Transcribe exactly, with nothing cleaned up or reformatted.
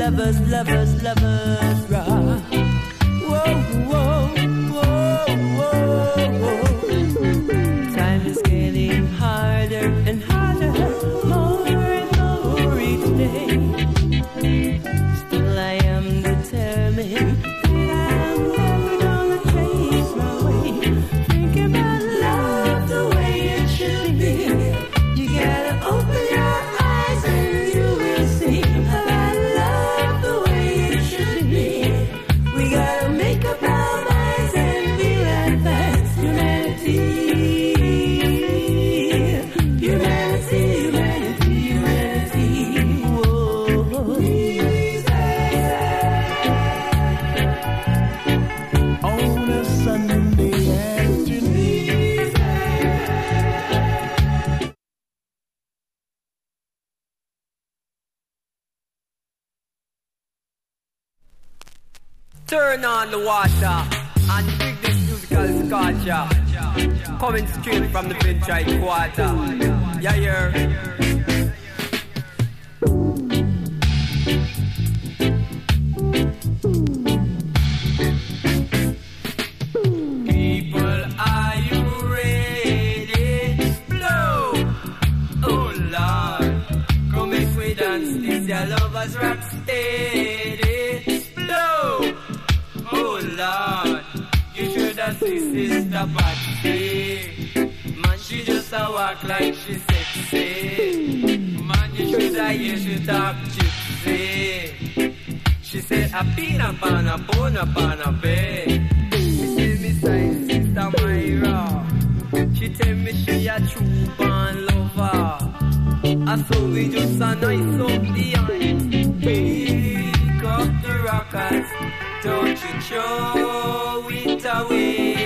lovers, lovers, lovers rock. Whoa, whoa, whoa, whoa, whoa. Time is getting harder and harder, more and more each day. Still I am determined that I'm never gonna chase my way. Think about love the way it should be. You gotta open your eyes and you will see about love the way it should be. We gotta make up our minds and be right back. Humanity. Turn on the water and dig this musical sculpture coming straight from the Pinchite Quarter. Yeah, yeah. People, are you ready? Blow! Oh Lord, come if we dance this, your lovers rock steady. Blow! Oh Lord, you should have seen Sister Patsy. Man, she just a walk like she sexy. Man, you should have hear she talk gypsy. She said, I been up on a bone up on a bed. She said, me say, Sister Myra. She tell me she a true born lover. I saw we just a nice up behind. Pick up the rockers. Don't you throw it away.